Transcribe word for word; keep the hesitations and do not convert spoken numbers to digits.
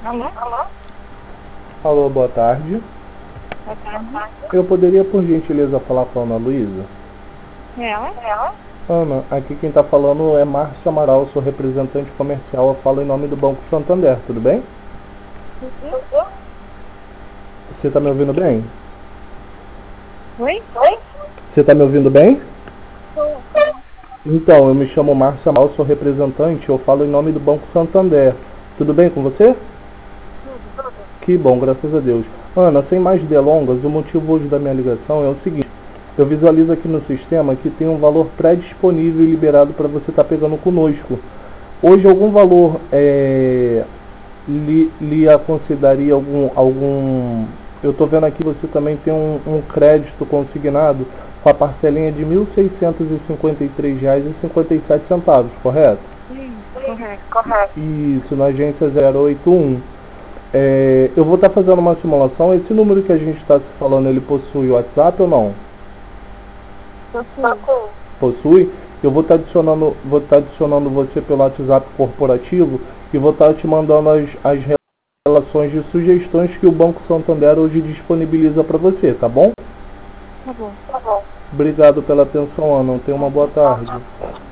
Alô? Alô, boa tarde. Boa tarde. Eu poderia, por gentileza, falar com a Ana Luísa? Ela? Ana, aqui quem está falando é Márcio Amaral, sou representante comercial. Eu falo em nome do Banco Santander, tudo bem? Uhum. Você está me ouvindo bem? Oi? Você está me ouvindo bem? Tô. Então, eu me chamo Márcio Amaral, sou representante. Eu falo em nome do Banco Santander. Tudo bem com você? Tudo. Que bom, graças a Deus. Ana, sem mais delongas, o motivo hoje da minha ligação é o seguinte. Eu visualizo aqui no sistema que tem um valor pré-disponível e liberado para você estar pegando conosco. Hoje algum valor é, lhe, lhe aconselharia algum, algum... Eu estou vendo aqui você também tem um, um crédito consignado com a parcelinha de mil seiscentos e cinquenta e três reais e cinquenta e sete centavos, correto? Sim, correto. Isso, na agência zero oito um. É, eu vou estar fazendo uma simulação. Esse número que a gente está se falando, ele possui WhatsApp ou não? Possui. Possui? Eu vou estar adicionando, vou estar adicionando você pelo WhatsApp corporativo e vou estar te mandando as, as relações de sugestões que o Banco Santander hoje disponibiliza para você, tá bom? Tá bom. Obrigado pela atenção, Ana. Tenha uma boa tarde.